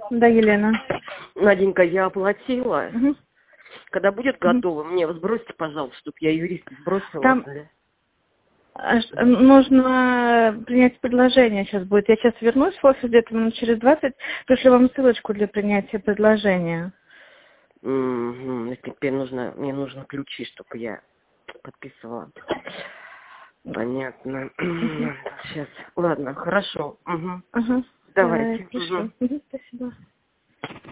Да, Елена. Наденька, я оплатила. Угу. Когда будет готово, мне сбросьте, пожалуйста, чтобы я юрист сбросила. Там Да. нужно принять предложение сейчас будет. Я сейчас вернусь в офис где-то минут через 20. Пришлю вам ссылочку для принятия предложения. Теперь мне нужно ключи, чтобы я подписывала. Понятно. Сейчас. Ладно, хорошо. Ага. Давайте. Пришлю. Спасибо.